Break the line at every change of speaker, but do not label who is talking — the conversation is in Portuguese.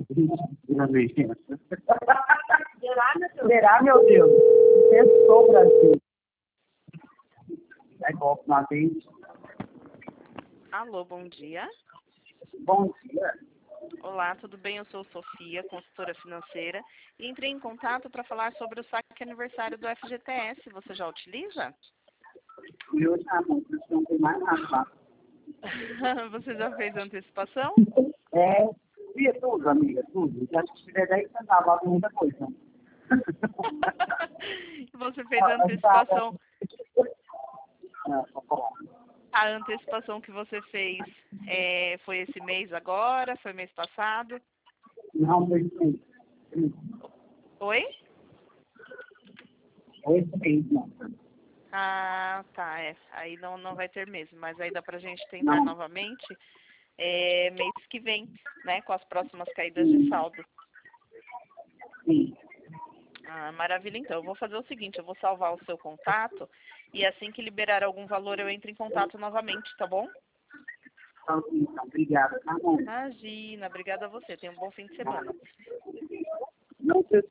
Será, meu Deus? Pensou, Brasil. É golpe na vez.
Alô, bom dia.
Bom dia.
Olá, tudo bem? Eu sou Sofia, consultora financeira, e entrei em contato para falar sobre o saque aniversário do FGTS. Você já utiliza?
Eu já não tem mais nada lá.
Você já fez antecipação?
É, via tudo, amiga, tudo. Já se tiver 10 centavos lá, tem muita coisa.
Você fez a antecipação.
Não,
A antecipação que você fez foi esse mês agora? Foi mês passado?
não, foi isso.
Oi?
Foi isso mesmo.
Ah, tá. Aí não vai ter mesmo, mas aí dá pra gente tentar
Não,
novamente mês que vem, né? Com as próximas caídas de saldo.
sim.
Ah, maravilha, então. Eu vou fazer o seguinte, eu vou salvar o seu contato e assim que liberar algum valor eu entro em contato novamente, tá bom?
Então, obrigada, tá bom?
Imagina, obrigada a você. Tenha um bom fim de semana.
Não sei